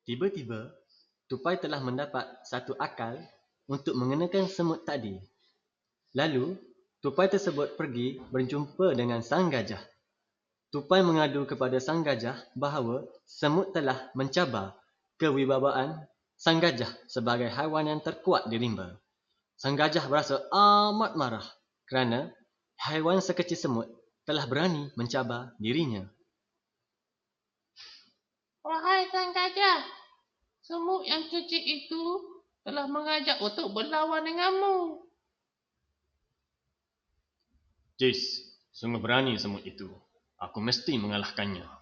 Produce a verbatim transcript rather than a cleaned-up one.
Tiba-tiba, tupai telah mendapat satu akal untuk mengenakan semut tadi. Lalu, tupai tersebut pergi berjumpa dengan sang gajah. Tupai mengadu kepada sang gajah bahawa semut telah mencabar kewibawaan sang gajah sebagai haiwan yang terkuat di rimba. Sang gajah berasa amat marah kerana haiwan sekecil semut telah berani mencabar dirinya. Wahai sang gajah, semut yang kecil itu telah mengajak untuk berlawan denganmu. Cis, sungguh berani semut itu. Aku mesti mengalahkannya.